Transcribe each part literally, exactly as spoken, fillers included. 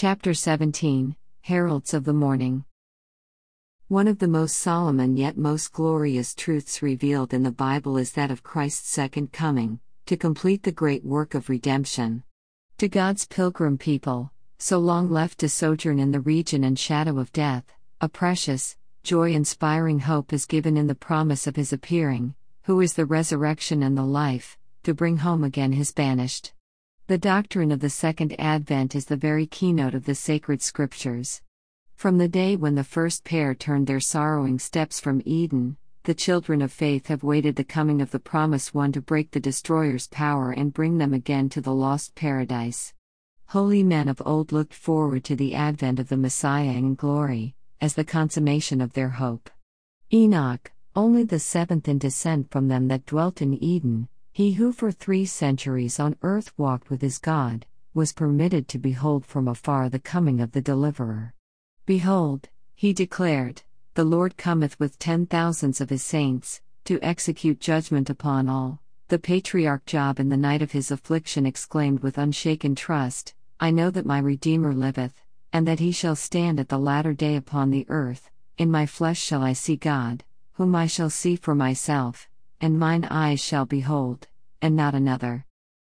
Chapter seventeen, Heralds of the Morning. One of the most solemn and yet most glorious truths revealed in the Bible is that of Christ's second coming, to complete the great work of redemption. To God's pilgrim people, so long left to sojourn in the region and shadow of death, a precious, joy-inspiring hope is given in the promise of His appearing, who is the resurrection and the life, to bring home again His banished. The doctrine of the Second Advent is the very keynote of the sacred Scriptures. From the day when the first pair turned their sorrowing steps from Eden, the children of faith have waited the coming of the Promised One to break the destroyer's power and bring them again to the lost paradise. Holy men of old looked forward to the advent of the Messiah in glory, as the consummation of their hope. Enoch, only the seventh in descent from them that dwelt in Eden, he who for three centuries on earth walked with his God, was permitted to behold from afar the coming of the Deliverer. Behold, he declared, the Lord cometh with ten thousands of his saints, to execute judgment upon all. The patriarch Job in the night of his affliction exclaimed with unshaken trust, I know that my Redeemer liveth, and that he shall stand at the latter day upon the earth. In my flesh shall I see God, whom I shall see for myself, and mine eyes shall behold, and not another.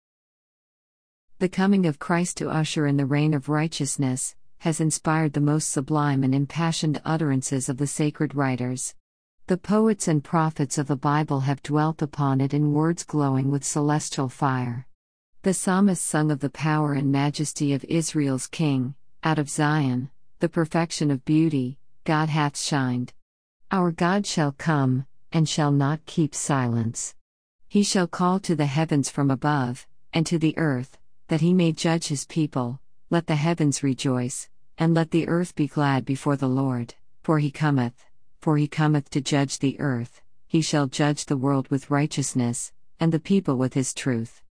The coming of Christ to usher in the reign of righteousness has inspired the most sublime and impassioned utterances of the sacred writers. The poets and prophets of the Bible have dwelt upon it in words glowing with celestial fire. The psalmist sung of the power and majesty of Israel's King. Out of Zion, the perfection of beauty, God hath shined. Our God shall come, and shall not keep silence. He shall call to the heavens from above, and to the earth, that he may judge his people. Let the heavens rejoice, and let the earth be glad before the Lord, for he cometh, for he cometh to judge the earth. He shall judge the world with righteousness, and the people with his truth.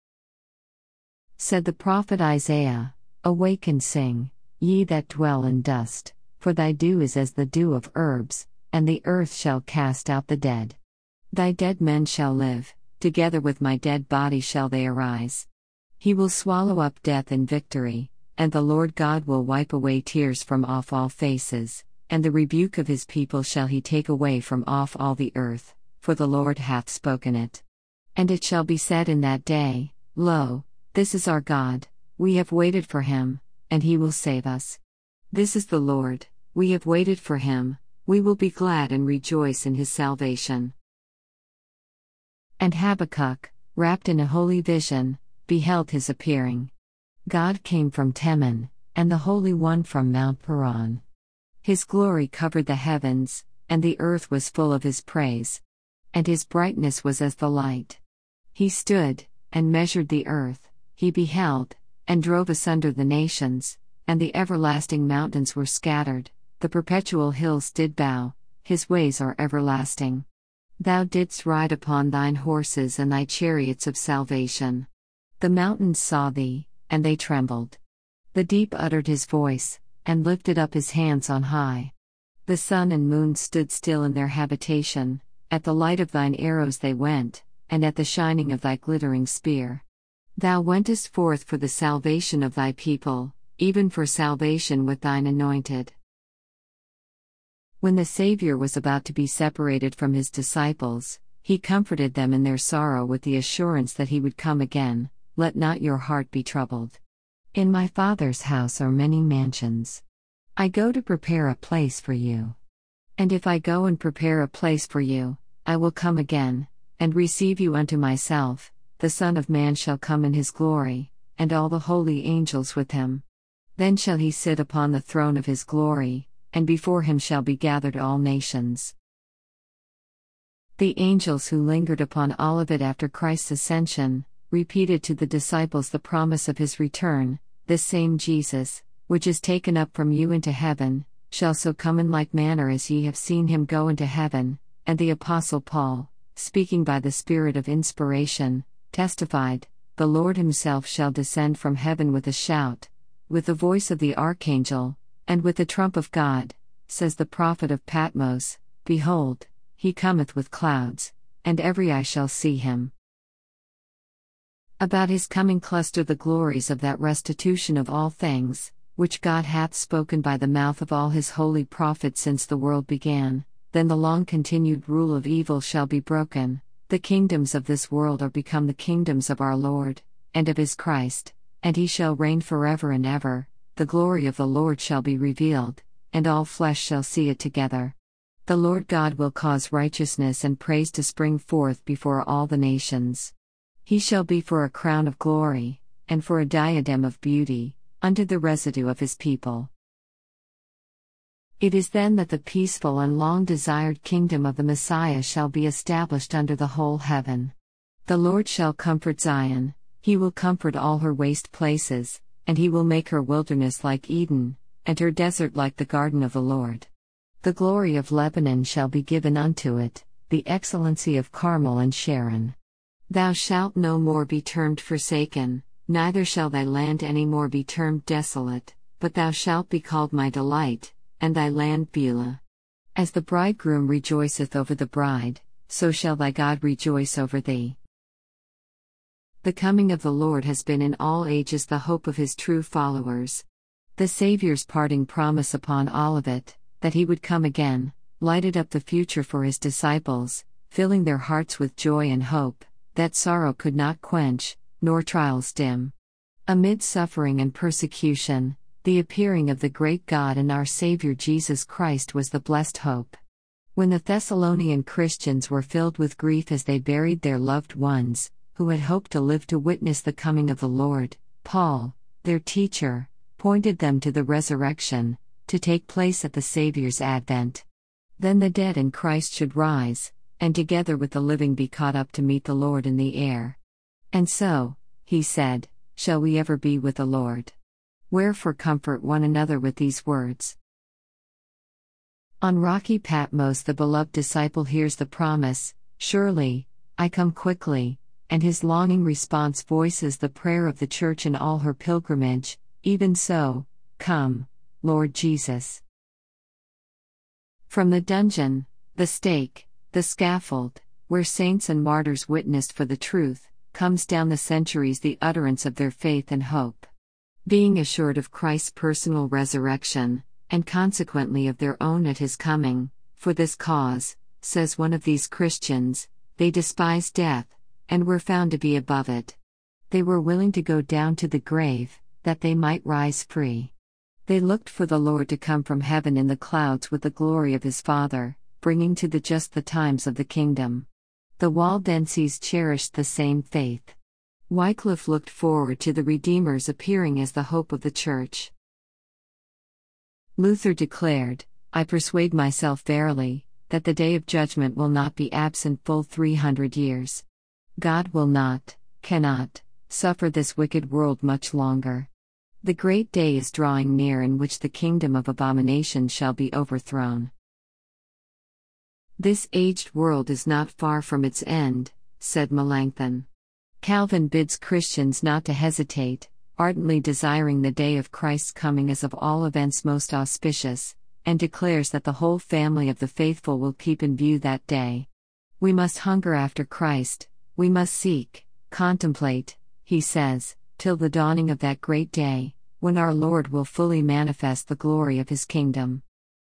Said the prophet Isaiah, Awake and sing, ye that dwell in dust, for thy dew is as the dew of herbs, and the earth shall cast out the dead. Thy dead men shall live, together with my dead body shall they arise. He will swallow up death in victory, and the Lord God will wipe away tears from off all faces, and the rebuke of his people shall he take away from off all the earth, for the Lord hath spoken it. And it shall be said in that day, Lo, this is our God, we have waited for him, and he will save us. This is the Lord, we have waited for him, we will be glad and rejoice in his salvation. And Habakkuk, wrapped in a holy vision, beheld his appearing. God came from Teman, and the Holy One from Mount Paran. His glory covered the heavens, and the earth was full of his praise. And his brightness was as the light. He stood, and measured the earth, he beheld, and drove asunder the nations, and the everlasting mountains were scattered, the perpetual hills did bow, his ways are everlasting. Thou didst ride upon thine horses and thy chariots of salvation. The mountains saw thee, and they trembled. The deep uttered his voice, and lifted up his hands on high. The sun and moon stood still in their habitation, at the light of thine arrows they went, and at the shining of thy glittering spear. Thou wentest forth for the salvation of thy people, even for salvation with thine anointed. When the Savior was about to be separated from his disciples, he comforted them in their sorrow with the assurance that he would come again. Let not your heart be troubled. In my Father's house are many mansions. I go to prepare a place for you. And if I go and prepare a place for you, I will come again, and receive you unto myself. The Son of Man shall come in his glory, and all the holy angels with him. Then shall he sit upon the throne of his glory, and before him shall be gathered all nations. The angels who lingered upon Olivet after Christ's ascension, repeated to the disciples the promise of his return. This same Jesus, which is taken up from you into heaven, shall so come in like manner as ye have seen him go into heaven. And the Apostle Paul, speaking by the Spirit of inspiration, testified, The Lord himself shall descend from heaven with a shout, with the voice of the archangel, and with the trump of God. Says the prophet of Patmos, Behold, he cometh with clouds, and every eye shall see him. About his coming cluster the glories of that restitution of all things, which God hath spoken by the mouth of all his holy prophets since the world began, then the long-continued rule of evil shall be broken. The kingdoms of this world are become the kingdoms of our Lord, and of his Christ, and he shall reign forever and ever. The glory of the Lord shall be revealed, and all flesh shall see it together. The Lord God will cause righteousness and praise to spring forth before all the nations. He shall be for a crown of glory, and for a diadem of beauty, unto the residue of his people. It is then that the peaceful and long-desired kingdom of the Messiah shall be established under the whole heaven. The Lord shall comfort Zion, he will comfort all her waste places, and he will make her wilderness like Eden, and her desert like the garden of the Lord. The glory of Lebanon shall be given unto it, the excellency of Carmel and Sharon. Thou shalt no more be termed forsaken, neither shall thy land any more be termed desolate, but thou shalt be called my delight, and thy land Beulah. As the bridegroom rejoiceth over the bride, so shall thy God rejoice over thee. The coming of the Lord has been in all ages the hope of his true followers. The Saviour's parting promise upon Olivet, that he would come again, lighted up the future for his disciples, filling their hearts with joy and hope, that sorrow could not quench, nor trials dim. Amid suffering and persecution, the appearing of the great God and our Savior Jesus Christ was the blessed hope. When the Thessalonian Christians were filled with grief as they buried their loved ones, who had hoped to live to witness the coming of the Lord, Paul, their teacher, pointed them to the resurrection, to take place at the Saviour's advent. Then the dead in Christ should rise, and together with the living be caught up to meet the Lord in the air. And so, he said, shall we ever be with the Lord. Wherefore comfort one another with these words. On rocky Patmos the beloved disciple hears the promise, "Surely, I come quickly," and his longing response voices the prayer of the Church in all her pilgrimage, "Even so, come, Lord Jesus." From the dungeon, the stake, the scaffold, where saints and martyrs witnessed for the truth, comes down the centuries the utterance of their faith and hope. Being assured of Christ's personal resurrection, and consequently of their own at his coming, for this cause, says one of these Christians, they despised death, and were found to be above it. They were willing to go down to the grave, that they might rise free. They looked for the Lord to come from heaven in the clouds with the glory of his Father, bringing to the just the times of the kingdom. The Waldenses cherished the same faith. Wycliffe looked forward to the Redeemer's appearing as the hope of the Church. Luther declared, "I persuade myself verily, that the day of judgment will not be absent full three hundred years. God will not, cannot, suffer this wicked world much longer. The great day is drawing near in which the kingdom of abomination shall be overthrown." This aged world is not far from its end, said Melanchthon. Calvin bids Christians not to hesitate, ardently desiring the day of Christ's coming as of all events most auspicious, and declares that the whole family of the faithful will keep in view that day. We must hunger after Christ, we must seek, contemplate, he says, till the dawning of that great day, when our Lord will fully manifest the glory of his kingdom.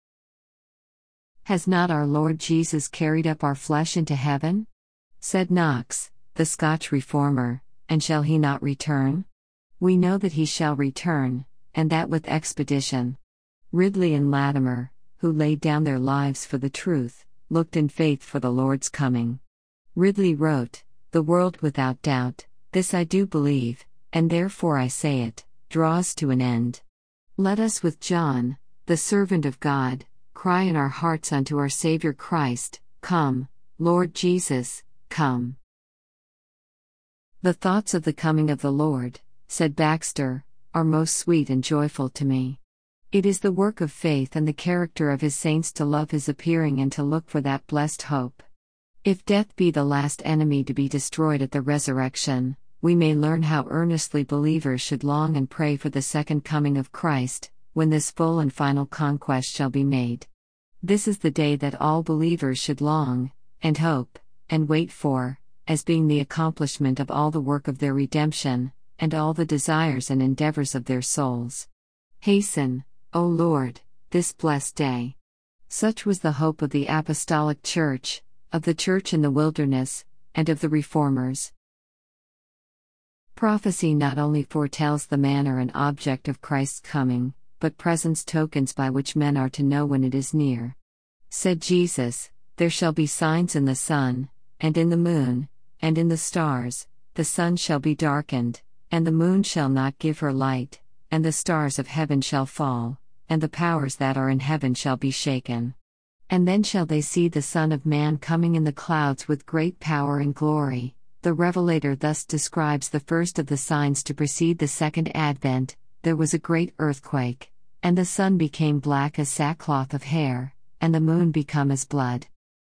Has not our Lord Jesus carried up our flesh into heaven? Said Knox, the Scotch reformer, and shall he not return? We know that he shall return, and that with expedition. Ridley and Latimer, who laid down their lives for the truth, looked in faith for the Lord's coming. Ridley wrote, "The world without doubt, this I do believe, and therefore I say it, draws to an end. Let us with John, the servant of God, cry in our hearts unto our Saviour Christ, Come, Lord Jesus, come." The thoughts of the coming of the Lord, said Baxter, are most sweet and joyful to me. It is the work of faith and the character of his saints to love his appearing and to look for that blessed hope. If death be the last enemy to be destroyed at the resurrection, we may learn how earnestly believers should long and pray for the second coming of Christ, when this full and final conquest shall be made. This is the day that all believers should long, and hope, and wait for, as being the accomplishment of all the work of their redemption, and all the desires and endeavors of their souls. Hasten, O Lord, this blessed day. Such was the hope of the Apostolic Church, of the Church in the wilderness, and of the Reformers. Prophecy not only foretells the manner and object of Christ's coming, but presents tokens by which men are to know when it is near. Said Jesus, "There shall be signs in the sun, and in the moon, and in the stars: the sun shall be darkened, and the moon shall not give her light, and the stars of heaven shall fall, and the powers that are in heaven shall be shaken. And then shall they see the Son of Man coming in the clouds with great power and glory." The Revelator thus describes the first of the signs to precede the second advent. There was a great earthquake, and the sun became black as sackcloth of hair, and the moon become as blood.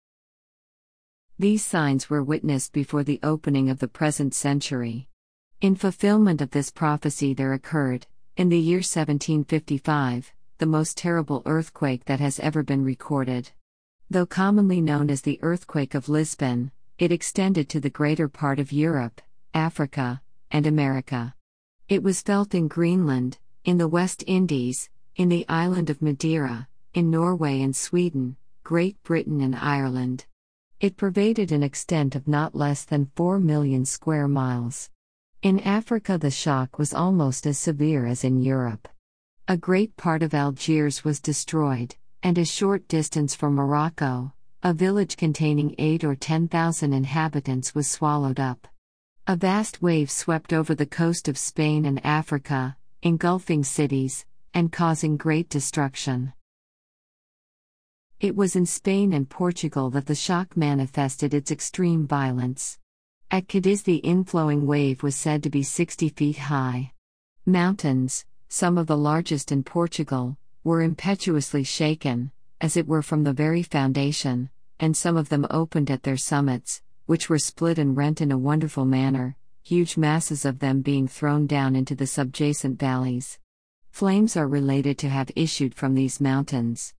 These signs were witnessed before the opening of the present century. In fulfillment of this prophecy there occurred, in the year seventeen fifty-five, the most terrible earthquake that has ever been recorded. Though commonly known as the earthquake of Lisbon, it extended to the greater part of Europe, Africa, and America. It was felt in Greenland, in the West Indies, in the island of Madeira, in Norway and Sweden, Great Britain and Ireland. It pervaded an extent of not less than four million square miles. In Africa the shock was almost as severe as in Europe. A great part of Algiers was destroyed, and a short distance from Morocco, a village containing eight or ten thousand inhabitants was swallowed up. A vast wave swept over the coast of Spain and Africa, engulfing cities, and causing great destruction. It was in Spain and Portugal that the shock manifested its extreme violence. At Cadiz the inflowing wave was said to be sixty feet high. Mountains, some of the largest in Portugal, were impetuously shaken, as it were from the very foundation, and some of them opened at their summits, which were split and rent in a wonderful manner, huge masses of them being thrown down into the subjacent valleys. Flames are related to have issued from these mountains.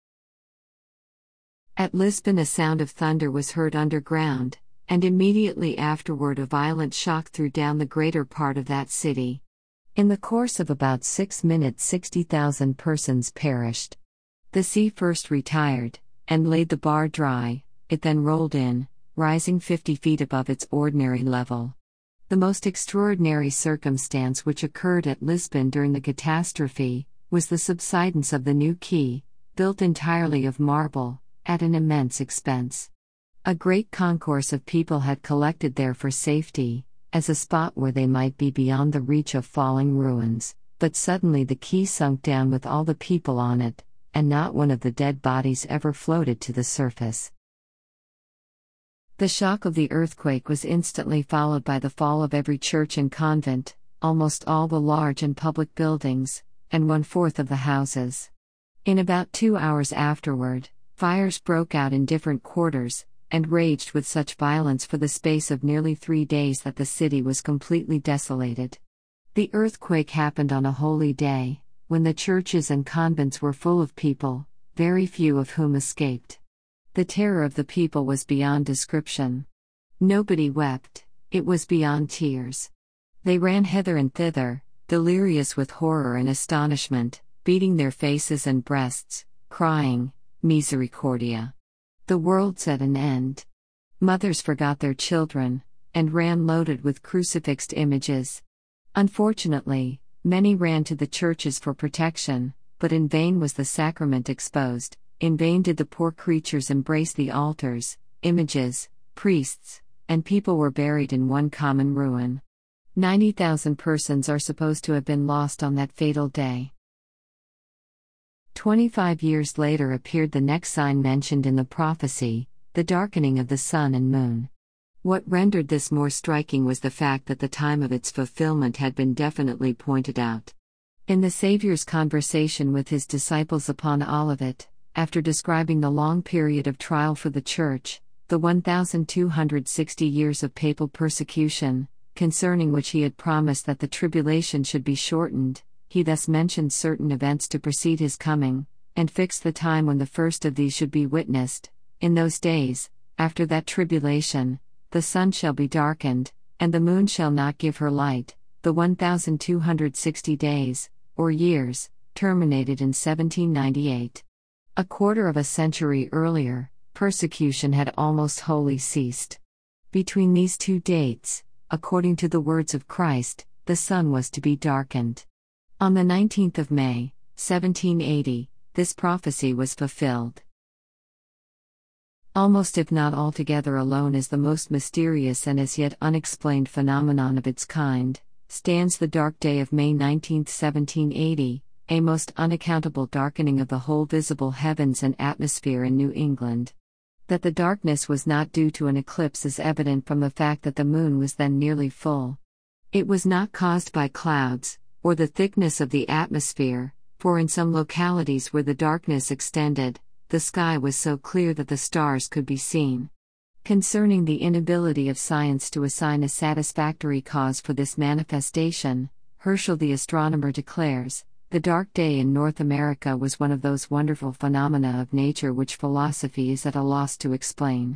At Lisbon a sound of thunder was heard underground, and immediately afterward a violent shock threw down the greater part of that city. In the course of about six minutes sixty thousand persons perished. The sea first retired, and laid the bar dry, it then rolled in, rising fifty feet above its ordinary level. The most extraordinary circumstance which occurred at Lisbon during the catastrophe was the subsidence of the new quay, built entirely of marble, at an immense expense. A great concourse of people had collected there for safety, as a spot where they might be beyond the reach of falling ruins, but suddenly the quay sunk down with all the people on it, and not one of the dead bodies ever floated to the surface. The shock of the earthquake was instantly followed by the fall of every church and convent, almost all the large and public buildings, and one-fourth of the houses. In about two hours afterward, fires broke out in different quarters, and raged with such violence for the space of nearly three days that the city was completely desolated. The earthquake happened on a holy day, when the churches and convents were full of people, very few of whom escaped. The terror of the people was beyond description. Nobody wept, it was beyond tears. They ran hither and thither, delirious with horror and astonishment, beating their faces and breasts, crying, "Misericordia!" The world's at an end. Mothers forgot their children, and ran loaded with crucifixed images. Unfortunately, many ran to the churches for protection, but in vain was the sacrament exposed, in vain did the poor creatures embrace the altars, images, priests, and people were buried in one common ruin. Ninety thousand persons are supposed to have been lost on that fatal day. Twenty-five years later appeared the next sign mentioned in the prophecy, the darkening of the sun and moon. What rendered this more striking was the fact that the time of its fulfillment had been definitely pointed out. In the Saviour's conversation with his disciples upon Olivet, after describing the long period of trial for the Church, the one thousand two hundred sixty years of papal persecution, concerning which he had promised that the tribulation should be shortened, he thus mentioned certain events to precede his coming, and fixed the time when the first of these should be witnessed. In those days, after that tribulation, the sun shall be darkened, and the moon shall not give her light, the one thousand two hundred sixty days, or years, terminated in seventeen ninety-eight. A quarter of a century earlier, persecution had almost wholly ceased. Between these two dates, according to the words of Christ, the sun was to be darkened. On the nineteenth of May, seventeen eighty, this prophecy was fulfilled. Almost if not altogether alone as the most mysterious and as yet unexplained phenomenon of its kind, stands the dark day of May nineteenth, seventeen eighty, a most unaccountable darkening of the whole visible heavens and atmosphere in New England. That the darkness was not due to an eclipse is evident from the fact that the moon was then nearly full. It was not caused by clouds, or the thickness of the atmosphere, for in some localities where the darkness extended, the sky was so clear that the stars could be seen. Concerning the inability of science to assign a satisfactory cause for this manifestation, Herschel the astronomer declares, "The dark day in North America was one of those wonderful phenomena of nature which philosophy is at a loss to explain."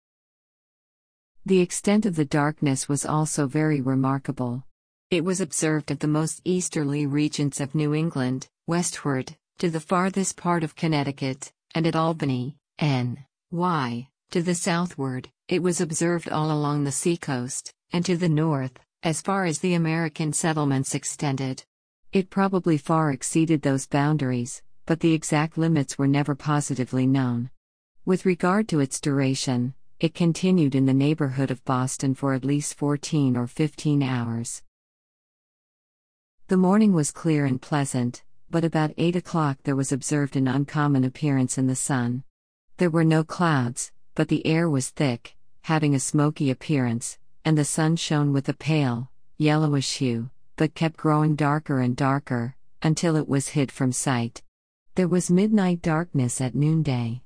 The extent of the darkness was also very remarkable. It was observed at the most easterly regions of New England, westward, to the farthest part of Connecticut, and at Albany, N Y To the southward, it was observed all along the seacoast, and to the north, as far as the American settlements extended. It probably far exceeded those boundaries, but the exact limits were never positively known. With regard to its duration, it continued in the neighborhood of Boston for at least fourteen or fifteen hours. The morning was clear and pleasant, but about eight o'clock there was observed an uncommon appearance in the sun. There were no clouds, but the air was thick, having a smoky appearance, and the sun shone with a pale, yellowish hue, but kept growing darker and darker, until it was hid from sight. There was midnight darkness at noonday.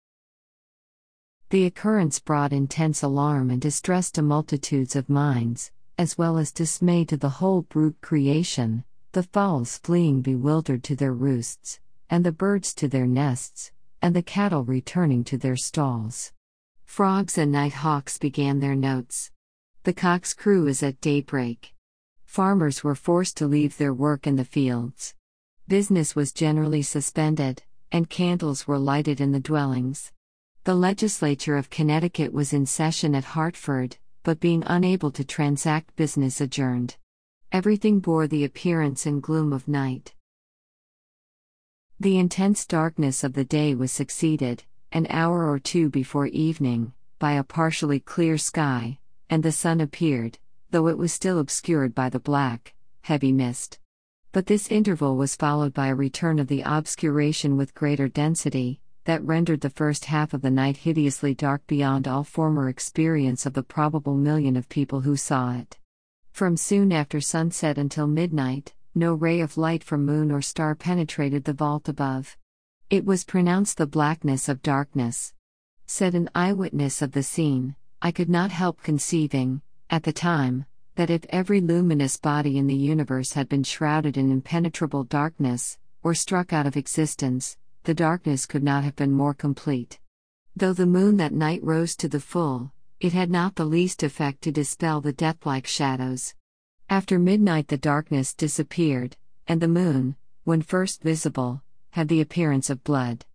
The occurrence brought intense alarm and distress to multitudes of minds, as well as dismay to the whole brute creation, the fowls fleeing bewildered to their roosts, and the birds to their nests, and the cattle returning to their stalls. Frogs and night hawks began their notes. The cock's crew is at daybreak. Farmers were forced to leave their work in the fields. Business was generally suspended, and candles were lighted in the dwellings. The legislature of Connecticut was in session at Hartford, but being unable to transact business adjourned. Everything bore the appearance and gloom of night. The intense darkness of the day was succeeded, an hour or two before evening, by a partially clear sky, and the sun appeared, though it was still obscured by the black, heavy mist. But this interval was followed by a return of the obscuration with greater density, that rendered the first half of the night hideously dark beyond all former experience of the probable million of people who saw it. From soon after sunset until midnight, no ray of light from moon or star penetrated the vault above. It was pronounced the blackness of darkness. Said an eyewitness of the scene, "I could not help conceiving, at the time, that if every luminous body in the universe had been shrouded in impenetrable darkness, or struck out of existence, the darkness could not have been more complete. Though the moon that night rose to the full, it had not the least effect to dispel the death-like shadows. After midnight the darkness disappeared, and the moon, when first visible, had the appearance of blood."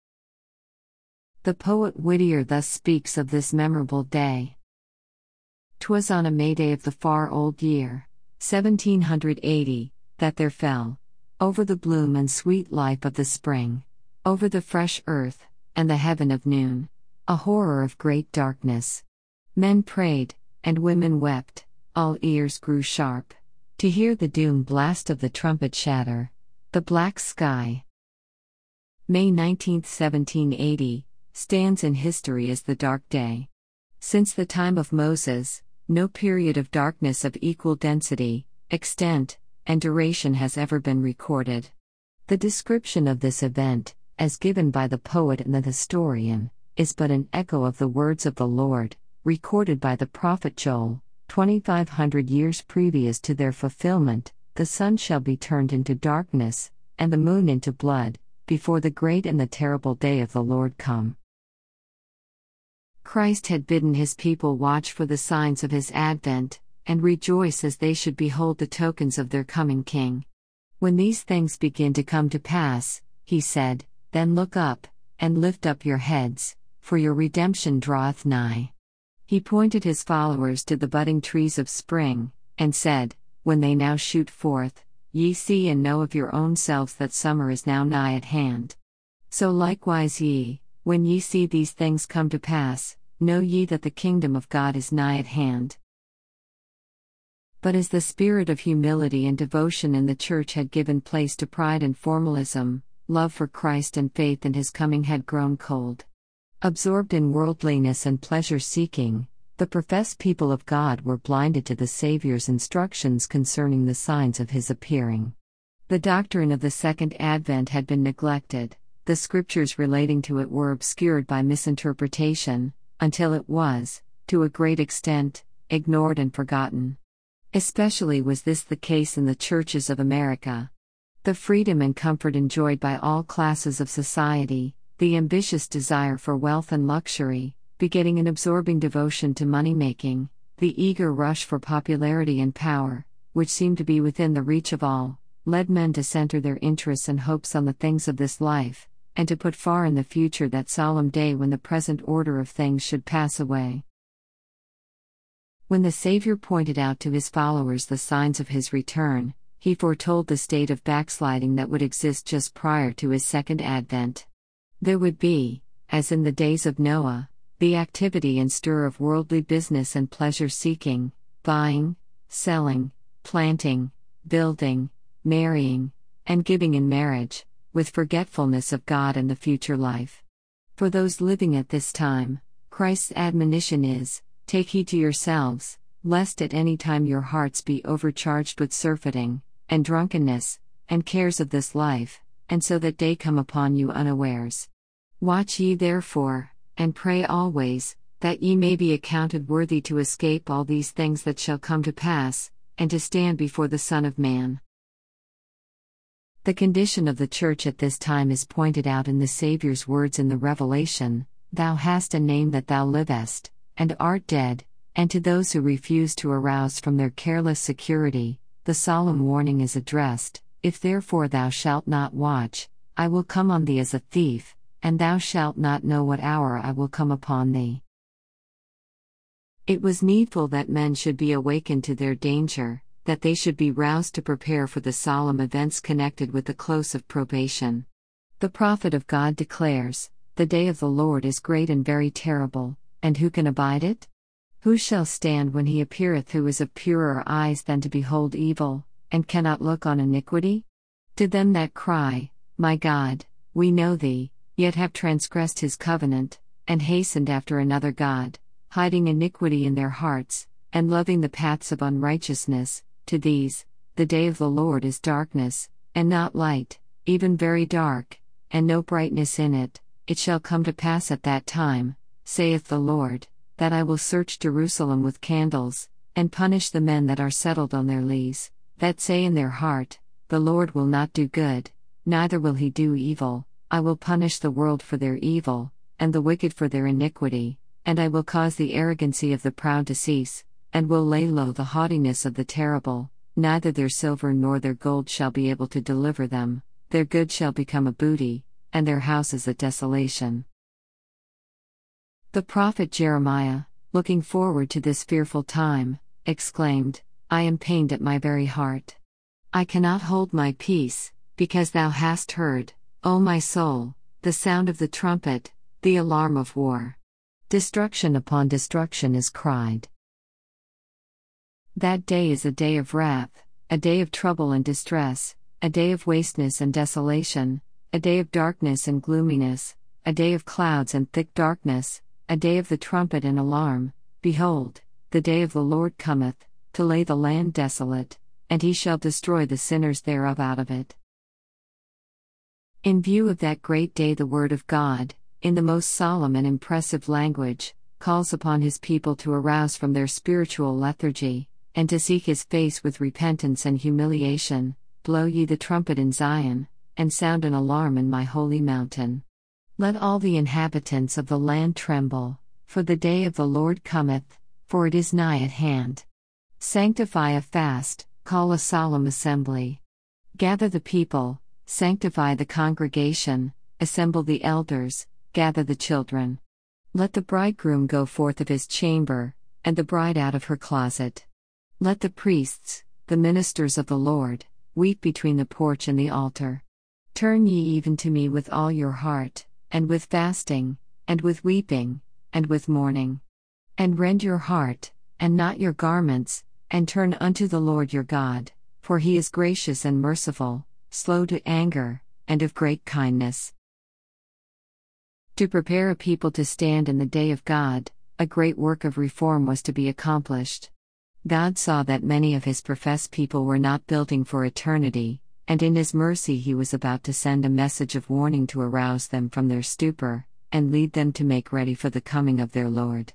The poet Whittier thus speaks of this memorable day. "'Twas on a May day of the far old year, seventeen eighty, that there fell, over the bloom and sweet life of the spring, over the fresh earth, and the heaven of noon, a horror of great darkness. Men prayed, and women wept, all ears grew sharp, to hear the doom blast of the trumpet shatter, the black sky." May nineteenth, seventeen eighty, stands in history as the dark day. Since the time of Moses, no period of darkness of equal density, extent, and duration has ever been recorded. The description of this event, as given by the poet and the historian, is but an echo of the words of the Lord, recorded by the prophet Joel, twenty-five hundred years previous to their fulfillment. "The sun shall be turned into darkness, and the moon into blood, before the great and the terrible day of the Lord come." Christ had bidden his people watch for the signs of his advent, and rejoice as they should behold the tokens of their coming King. When these things begin to come to pass, he said, then look up, and lift up your heads, for your redemption draweth nigh. He pointed his followers to the budding trees of spring, and said, when they now shoot forth, ye see and know of your own selves that summer is now nigh at hand. So likewise ye, when ye see these things come to pass, know ye that the kingdom of God is nigh at hand. But as the spirit of humility and devotion in the church had given place to pride and formalism, love for Christ and faith in his coming had grown cold. Absorbed in worldliness and pleasure-seeking, the professed people of God were blinded to the Savior's instructions concerning the signs of his appearing. The doctrine of the Second Advent had been neglected, the scriptures relating to it were obscured by misinterpretation, until it was, to a great extent, ignored and forgotten. Especially was this the case in the churches of America. The freedom and comfort enjoyed by all classes of society, the ambitious desire for wealth and luxury, begetting an absorbing devotion to money-making, the eager rush for popularity and power, which seemed to be within the reach of all, led men to center their interests and hopes on the things of this life, and to put far in the future that solemn day when the present order of things should pass away. When the Savior pointed out to his followers the signs of his return, he foretold the state of backsliding that would exist just prior to his second advent. There would be, as in the days of Noah, the activity and stir of worldly business and pleasure-seeking, buying, selling, planting, building, marrying, and giving in marriage, with forgetfulness of God and the future life. For those living at this time, Christ's admonition is, take heed to yourselves, lest at any time your hearts be overcharged with surfeiting, and drunkenness, and cares of this life, and so that day come upon you unawares. Watch ye therefore, and pray always, that ye may be accounted worthy to escape all these things that shall come to pass, and to stand before the Son of Man. The condition of the church at this time is pointed out in the Saviour's words in the Revelation, Thou hast a name that thou livest, and art dead, and to those who refuse to arouse from their careless security, the solemn warning is addressed, If therefore thou shalt not watch, I will come on thee as a thief, and thou shalt not know what hour I will come upon thee. It was needful that men should be awakened to their danger, that they should be roused to prepare for the solemn events connected with the close of probation. The prophet of God declares, The day of the Lord is great and very terrible, and who can abide it? Who shall stand when he appeareth who is of purer eyes than to behold evil, and cannot look on iniquity? To them that cry, My God, we know thee, yet have transgressed his covenant, and hastened after another God, hiding iniquity in their hearts, and loving the paths of unrighteousness, to these, the day of the Lord is darkness, and not light, even very dark, and no brightness in it. It shall come to pass at that time, saith the Lord, that I will search Jerusalem with candles, and punish the men that are settled on their lees, that say in their heart, The Lord will not do good, neither will he do evil. I will punish the world for their evil, and the wicked for their iniquity, and I will cause the arrogancy of the proud to cease, and will lay low the haughtiness of the terrible. Neither their silver nor their gold shall be able to deliver them, their goods shall become a booty, and their houses a desolation. The prophet Jeremiah, looking forward to this fearful time, exclaimed, I am pained at my very heart. I cannot hold my peace, because thou hast heard, O my soul, the sound of the trumpet, the alarm of war. Destruction upon destruction is cried. That day is a day of wrath, a day of trouble and distress, a day of wasteness and desolation, a day of darkness and gloominess, a day of clouds and thick darkness, a day of the trumpet and alarm. Behold, the day of the Lord cometh, to lay the land desolate, and he shall destroy the sinners thereof out of it. In view of that great day, the Word of God, in the most solemn and impressive language, calls upon his people to arouse from their spiritual lethargy, and to seek his face with repentance and humiliation. Blow ye the trumpet in Zion, and sound an alarm in my holy mountain. Let all the inhabitants of the land tremble, for the day of the Lord cometh, for it is nigh at hand. Sanctify a fast, call a solemn assembly. Gather the people, sanctify the congregation, assemble the elders, gather the children. Let the bridegroom go forth of his chamber, and the bride out of her closet. Let the priests, the ministers of the Lord, weep between the porch and the altar. Turn ye even to me with all your heart, and with fasting, and with weeping, and with mourning. And rend your heart, and not your garments, and turn unto the Lord your God, for he is gracious and merciful, slow to anger, and of great kindness. To prepare a people to stand in the day of God, a great work of reform was to be accomplished. God saw that many of his professed people were not building for eternity, and in his mercy he was about to send a message of warning to arouse them from their stupor, and lead them to make ready for the coming of their Lord.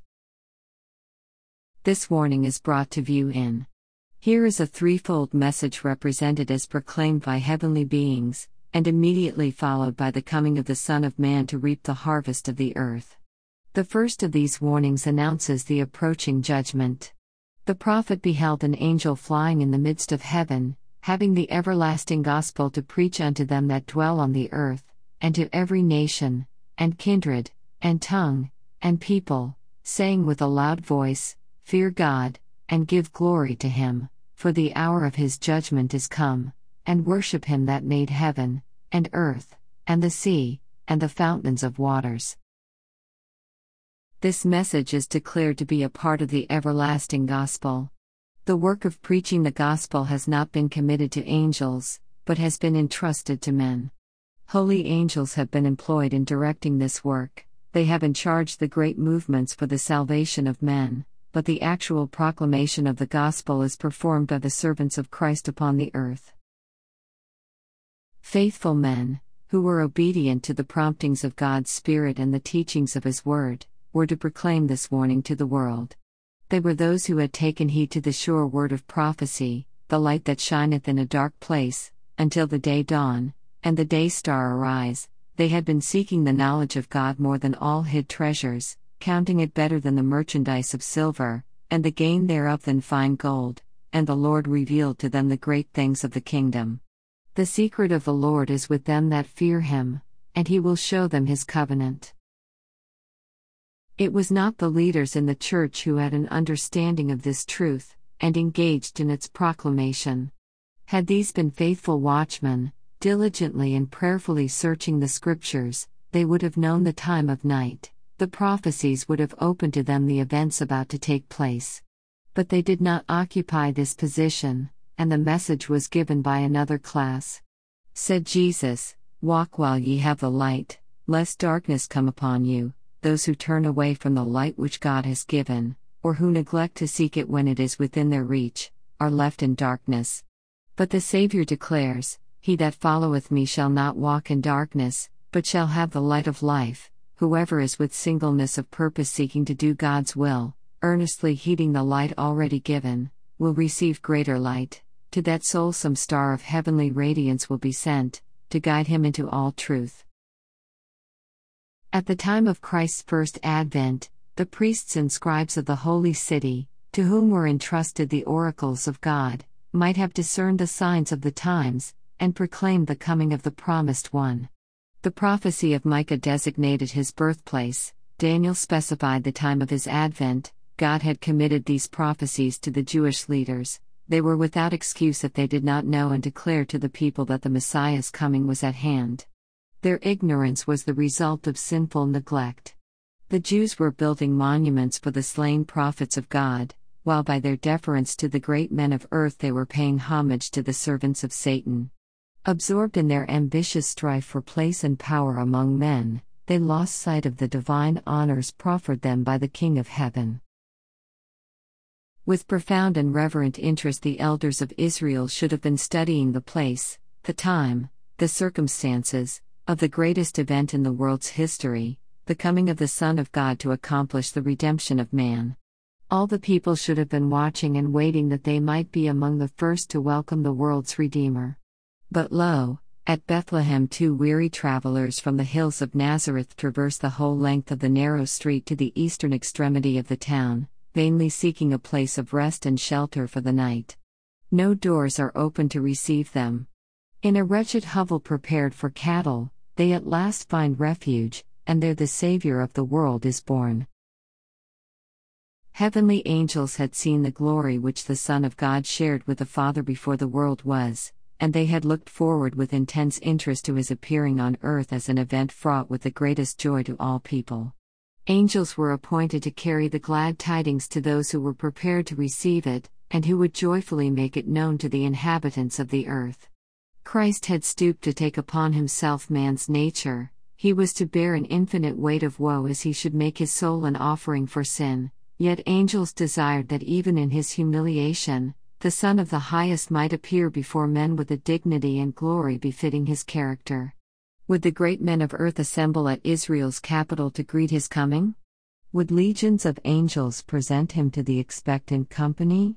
This warning is brought to view in. Here is a threefold message represented as proclaimed by heavenly beings, and immediately followed by the coming of the Son of Man to reap the harvest of the earth. The first of these warnings announces the approaching judgment. The prophet beheld an angel flying in the midst of heaven, having the everlasting gospel to preach unto them that dwell on the earth, and to every nation, and kindred, and tongue, and people, saying with a loud voice, Fear God, and give glory to him, for the hour of his judgment is come, and worship him that made heaven, and earth, and the sea, and the fountains of waters. This message is declared to be a part of the everlasting gospel. The work of preaching the gospel has not been committed to angels, but has been entrusted to men. Holy angels have been employed in directing this work. They have in charge the great movements for the salvation of men, but the actual proclamation of the gospel is performed by the servants of Christ upon the earth. Faithful men, who were obedient to the promptings of God's Spirit and the teachings of His Word, were to proclaim this warning to the world. They were those who had taken heed to the sure word of prophecy, the light that shineth in a dark place, until the day dawn, and the day star arise. They had been seeking the knowledge of God more than all hid treasures, counting it better than the merchandise of silver, and the gain thereof than fine gold, and the Lord revealed to them the great things of the kingdom. The secret of the Lord is with them that fear him, and he will show them his covenant. It was not the leaders in the church who had an understanding of this truth, and engaged in its proclamation. Had these been faithful watchmen, diligently and prayerfully searching the Scriptures, they would have known the time of night, the prophecies would have opened to them the events about to take place. But they did not occupy this position, and the message was given by another class. Said Jesus, "Walk while ye have the light, lest darkness come upon you. Those who turn away from the light which God has given, or who neglect to seek it when it is within their reach, are left in darkness." But the Savior declares, "He that followeth me shall not walk in darkness, but shall have the light of life." Whoever is with singleness of purpose seeking to do God's will, earnestly heeding the light already given, will receive greater light. To that soul some star of heavenly radiance will be sent, to guide him into all truth. At the time of Christ's first advent, the priests and scribes of the holy city, to whom were entrusted the oracles of God, might have discerned the signs of the times, and proclaimed the coming of the promised one. The prophecy of Micah designated his birthplace, Daniel specified the time of his advent. God had committed these prophecies to the Jewish leaders. They were without excuse if they did not know and declare to the people that the Messiah's coming was at hand. Their ignorance was the result of sinful neglect. The Jews were building monuments for the slain prophets of God, while by their deference to the great men of earth they were paying homage to the servants of Satan. Absorbed in their ambitious strife for place and power among men, they lost sight of the divine honors proffered them by the King of Heaven. With profound and reverent interest the elders of Israel should have been studying the place, the time, the circumstances, of the greatest event in the world's history, the coming of the Son of God to accomplish the redemption of man. All the people should have been watching and waiting that they might be among the first to welcome the world's Redeemer. But lo, at Bethlehem two weary travelers from the hills of Nazareth traverse the whole length of the narrow street to the eastern extremity of the town, vainly seeking a place of rest and shelter for the night. No doors are open to receive them. In a wretched hovel prepared for cattle, they at last find refuge, and there the Savior of the world is born. Heavenly angels had seen the glory which the Son of God shared with the Father before the world was, and they had looked forward with intense interest to his appearing on earth as an event fraught with the greatest joy to all people. Angels were appointed to carry the glad tidings to those who were prepared to receive it, and who would joyfully make it known to the inhabitants of the earth. Christ had stooped to take upon himself man's nature. He was to bear an infinite weight of woe as he should make his soul an offering for sin, yet angels desired that even in his humiliation, the Son of the Highest might appear before men with a dignity and glory befitting his character. Would the great men of earth assemble at Israel's capital to greet his coming? Would legions of angels present him to the expectant company?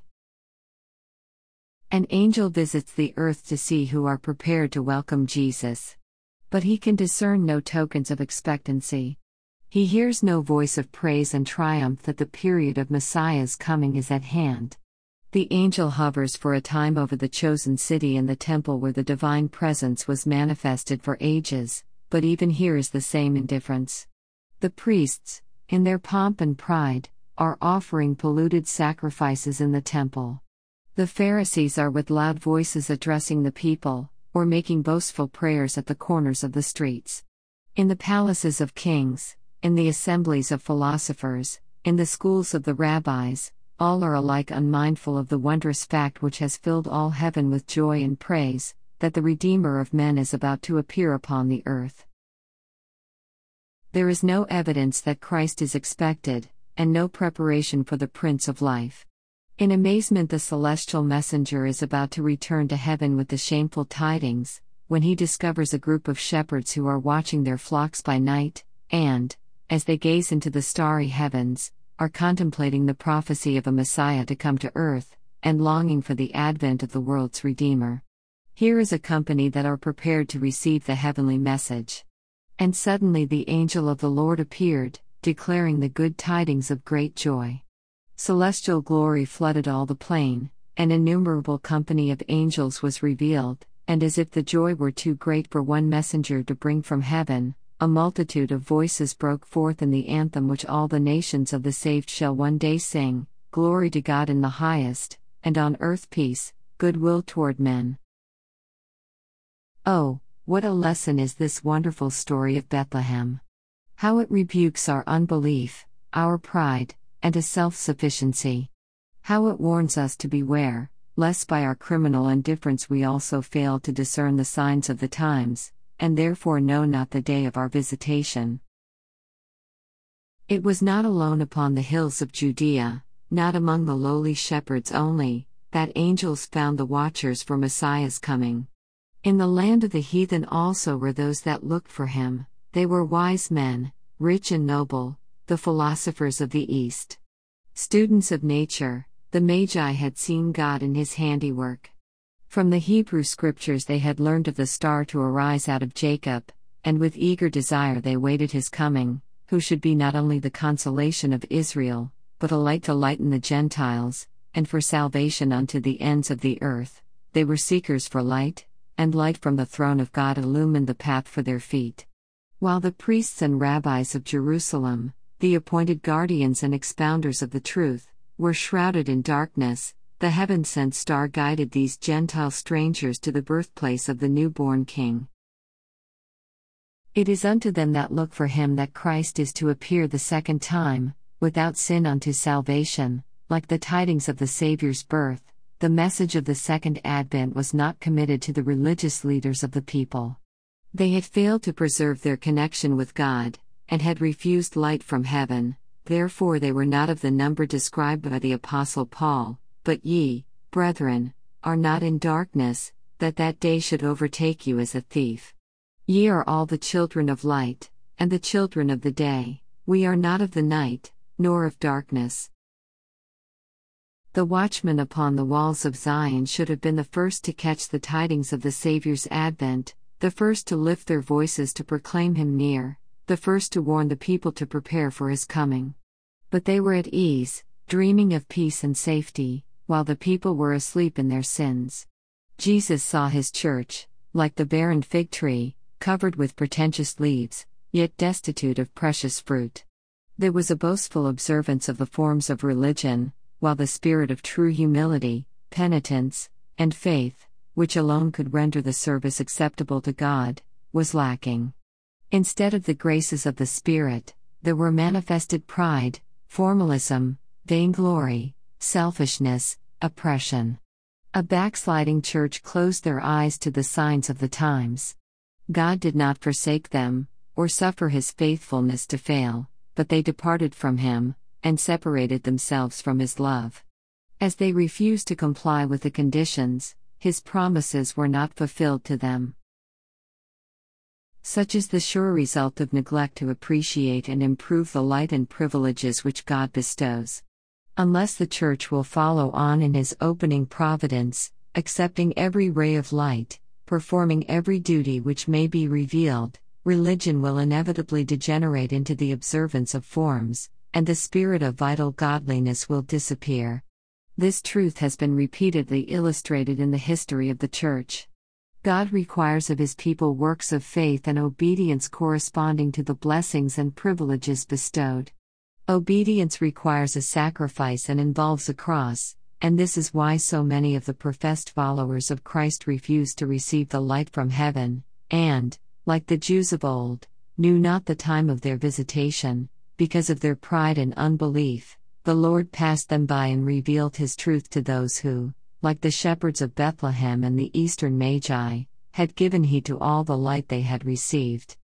An angel visits the earth to see who are prepared to welcome Jesus. But he can discern no tokens of expectancy. He hears no voice of praise and triumph that the period of Messiah's coming is at hand. The angel hovers for a time over the chosen city and the temple where the divine presence was manifested for ages, but even here is the same indifference. The priests, in their pomp and pride, are offering polluted sacrifices in the temple. The Pharisees are with loud voices addressing the people, or making boastful prayers at the corners of the streets. In the palaces of kings, in the assemblies of philosophers, in the schools of the rabbis, all are alike unmindful of the wondrous fact which has filled all heaven with joy and praise, that the Redeemer of men is about to appear upon the earth. There is no evidence that Christ is expected, and no preparation for the Prince of Life. In amazement, the celestial messenger is about to return to heaven with the shameful tidings, when he discovers a group of shepherds who are watching their flocks by night, and, as they gaze into the starry heavens, are contemplating the prophecy of a Messiah to come to earth, and longing for the advent of the world's Redeemer. Here is a company that are prepared to receive the heavenly message. And suddenly the angel of the Lord appeared, declaring the good tidings of great joy. Celestial glory flooded all the plain, an innumerable company of angels was revealed, and as if the joy were too great for one messenger to bring from heaven, a multitude of voices broke forth in the anthem which all the nations of the saved shall one day sing, Glory to God in the highest, and on earth peace, goodwill toward men. Oh, what a lesson is this wonderful story of Bethlehem! How it rebukes our unbelief, our pride, and a self-sufficiency. How it warns us to beware, lest by our criminal indifference we also fail to discern the signs of the times, and therefore know not the day of our visitation. It was not alone upon the hills of Judea, not among the lowly shepherds only, that angels found the watchers for Messiah's coming. In the land of the heathen also were those that looked for him. They were wise men, rich and noble, the philosophers of the East. Students of nature, the Magi had seen God in his handiwork. From the Hebrew scriptures they had learned of the star to arise out of Jacob, and with eager desire they waited his coming, who should be not only the consolation of Israel, but a light to lighten the Gentiles, and for salvation unto the ends of the earth. They were seekers for light, and light from the throne of God illumined the path for their feet. While the priests and rabbis of Jerusalem, the appointed guardians and expounders of the truth, were shrouded in darkness, the heaven-sent star guided these Gentile strangers to the birthplace of the newborn King. It is unto them that look for him that Christ is to appear the second time, without sin unto salvation. Like the tidings of the Saviour's birth, the message of the second advent was not committed to the religious leaders of the people. They had failed to preserve their connection with God, and had refused light from heaven, therefore they were not of the number described by the Apostle Paul. But ye, brethren, are not in darkness, that that day should overtake you as a thief. Ye are all the children of light, and the children of the day. We are not of the night, nor of darkness. The watchmen upon the walls of Zion should have been the first to catch the tidings of the Saviour's advent, the first to lift their voices to proclaim him near, the first to warn the people to prepare for his coming. But they were at ease, dreaming of peace and safety, while the people were asleep in their sins. Jesus saw his church, like the barren fig tree, covered with pretentious leaves, yet destitute of precious fruit. There was a boastful observance of the forms of religion, while the spirit of true humility, penitence, and faith, which alone could render the service acceptable to God, was lacking. Instead of the graces of the Spirit, there were manifested pride, formalism, vainglory, selfishness, oppression. A backsliding church closed their eyes to the signs of the times. God did not forsake them, or suffer His faithfulness to fail, but they departed from Him, and separated themselves from His love. As they refused to comply with the conditions, His promises were not fulfilled to them. Such is the sure result of neglect to appreciate and improve the light and privileges which God bestows. Unless the Church will follow on in His opening providence, accepting every ray of light, performing every duty which may be revealed, religion will inevitably degenerate into the observance of forms, and the spirit of vital godliness will disappear. This truth has been repeatedly illustrated in the history of the Church. God requires of His people works of faith and obedience corresponding to the blessings and privileges bestowed. Obedience requires a sacrifice and involves a cross, and this is why so many of the professed followers of Christ refuse to receive the light from heaven, and, like the Jews of old, knew not the time of their visitation. Because of their pride and unbelief, the Lord passed them by and revealed His truth to those who, like the shepherds of Bethlehem and the eastern Magi, had given heed to all the light they had received.